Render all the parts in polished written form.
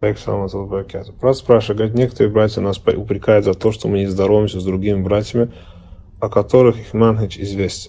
Брат спрашивает, говорит, некоторые братья нас упрекают за то, что мы не здороваемся с другими братьями, о которых их манхадж известен.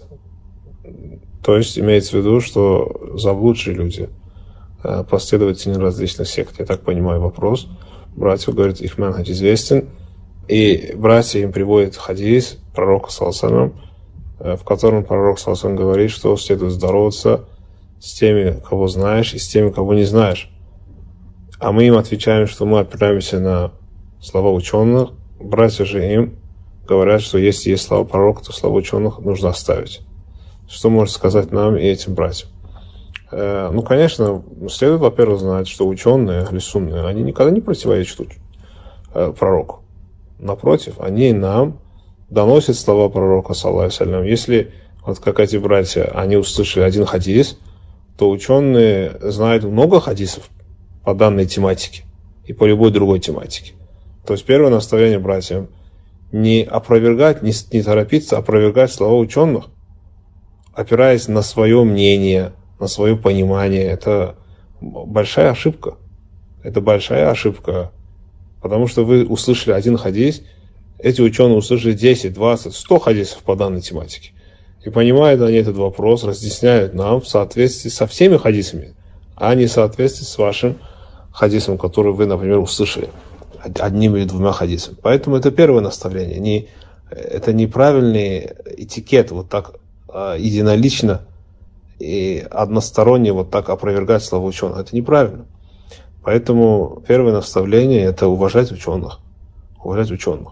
То есть имеется в виду, что заблудшие люди, последователи различных сект. Я так понимаю вопрос. Братья говорят, их манхадж известен, и братья им приводят хадис пророка ﷺ, в котором пророк ﷺ говорит, что следует здороваться с теми, кого знаешь, и с теми, кого не знаешь. А мы им отвечаем, что мы опираемся на слова ученых. Братья же им говорят, что если есть слова пророка, то слова ученых нужно оставить. Что может сказать нам и этим братьям? Конечно, следует, во-первых, знать, что ученые, ахли-сунны, они никогда не противоречат пророку. Напротив, они нам доносят слова пророка, саллаллаху алейхи ва саллям. Если, вот как эти братья, они услышали один хадис, то ученые знают много хадисов по данной тематике и по любой другой тематике. То есть первое наставление братьям не опровергать, не торопиться опровергать слова ученых, опираясь на свое мнение, на свое понимание. Это большая ошибка. Это большая ошибка. Потому что вы услышали один хадис, эти ученые услышали 10, 20, 100 хадисов по данной тематике. И понимают они этот вопрос, разъясняют нам в соответствии со всеми хадисами, а не в соответствии с вашим хадисом, который вы, например, услышали одним или двумя хадисами. Поэтому это первое наставление. Это неправильный этикет вот так единолично и односторонне вот так опровергать слова ученых. Это неправильно. Поэтому первое наставление – это уважать ученых. Уважать ученых.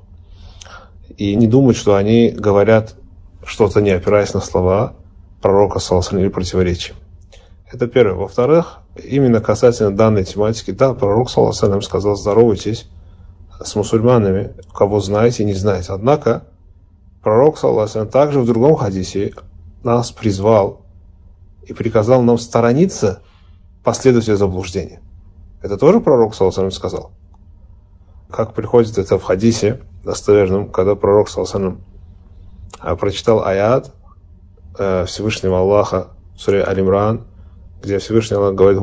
И не думать, что они говорят что-то, не опираясь на слова пророка, саллаллаху алейхи ва саллям, или противоречия. Это первое. Во-вторых, именно касательно данной тематики, да, пророк, саллаллаху алейхи ва саллям, сказал, здоровайтесь с мусульманами, кого знаете и не знаете. Однако, пророк, саллаллаху алейхи ва саллям, также в другом хадисе нас призвал и приказал нам сторониться последователей заблуждения. Это тоже пророк, саллаллаху алейхи ва саллям, сказал. Как приходит это в хадисе достоверном, когда пророк, саллаллаху алейхи ва саллям, прочитал аят Всевышнего Аллаха в суре Аль-Имран, где Всевышний Аллах говорит: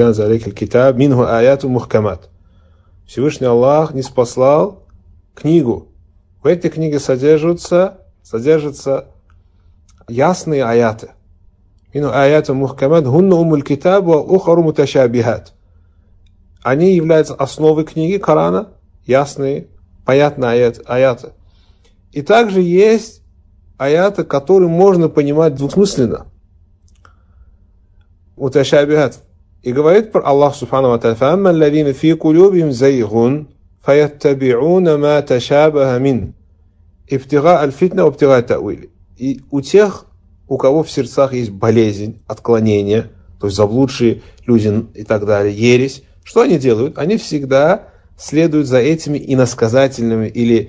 Всевышний Аллах ниспослал книгу. В этой книге содержатся ясные аяты. Они являются основой книги Корана, ясные, понятные аяты. И также есть аяты, которые можно понимать двусмысленно. Муташабихат. И говорит про Аллах Субхану ва Тааля: فَأَمَّا الَّذِينَ فِي قُلُوبِهِمْ زَيْغٌ فَيَتَّبِعُونَ مَا تَشَابَهَ مِنْهُ ابْتِغَاءَ الْفِتْنَةِ وَابْتِغَاءَ التَّأْوِيلِ. И у тех, у кого в сердцах есть болезнь, отклонение, то есть заблудшие люди и так далее, ересь, что они делают? Они всегда следуют за этими иносказательными или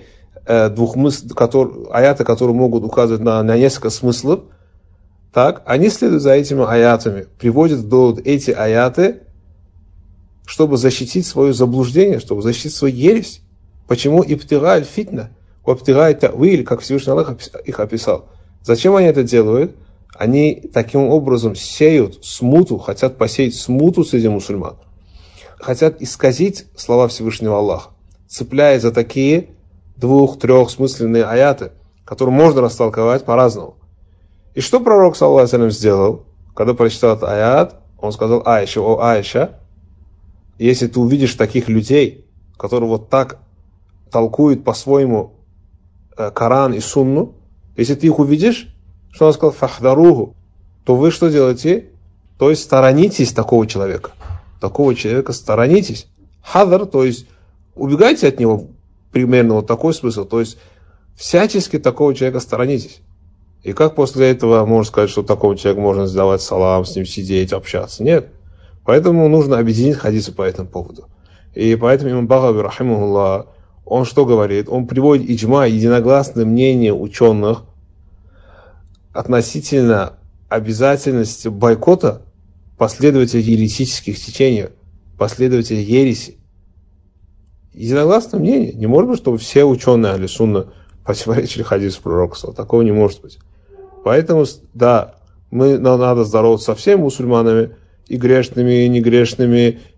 аяты, которые могут указывать на несколько смыслов. Так, они следуют за этими аятами, приводят в довод эти аяты, чтобы защитить свое заблуждение, чтобы защитить свою ересь. Почему ибтига аль-фитна, вабтига аль-та'виль, как Всевышний Аллах их описал? Зачем они это делают? Они таким образом сеют смуту, хотят посеять смуту среди мусульман. Хотят исказить слова Всевышнего Аллаха, цепляясь за такие 2-3 аяты, которые можно растолковать по-разному. И что пророк, саллаллаху алейхи ва саллям, сделал, когда прочитал этот аят? Он сказал: Аиша, о Аиша, если ты увидишь таких людей, которые вот так толкуют по-своему Коран и Сунну, если ты их увидишь, что он сказал, фахдаругу, то вы что делаете? То есть сторонитесь такого человека. Такого человека сторонитесь. Хадар, то есть убегайте от него, примерно вот такой смысл. То есть всячески такого человека сторонитесь. И как после этого можно сказать, что такому человеку можно сдавать салам, с ним сидеть, общаться? Нет. Поэтому нужно объединить хадисы по этому поводу. И поэтому имам Багави, рахимахуллах, он что говорит? Он приводит иджма, единогласное мнение ученых относительно обязательности бойкота последователей еретических течений, последователей ереси. Единогласное мнение. Не может быть, чтобы все ученые ахли-сунна противоречили хадису пророка. Такого не может быть. Поэтому, да, нам надо здороваться со всеми мусульманами, и грешными, и негрешными,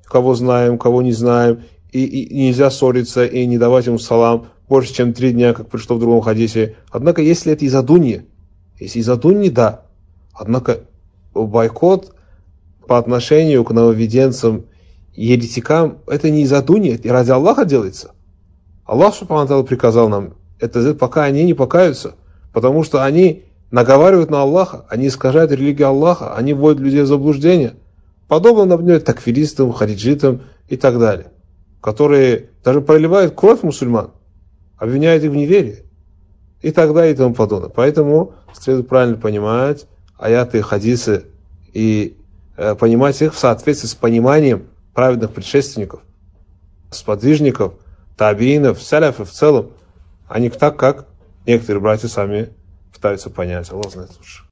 кого знаем, кого не знаем, и нельзя ссориться и не давать ему салам больше, чем 3 дня, как пришло в другом хадисе. Однако, если это из-за дуньи, да. Однако бойкот по отношению к нововведенцам и еретикам, это не из-за дуньи, это ради Аллаха делается. Аллах Субхану ва Тааля приказал нам это, пока они не покаются, потому что они наговаривают на Аллаха, они искажают религию Аллаха, они вводят людей в заблуждение. Подобно, например, такфиристам, хариджитам и так далее, которые даже проливают кровь мусульман, обвиняют их в неверии и так далее и тому подобное. Поэтому следует правильно понимать аяты, хадисы и понимать их в соответствии с пониманием праведных предшественников, сподвижников, табиинов, саляфов в целом, а не так, как некоторые братья сами пытаются понять. Аллах знает лучше.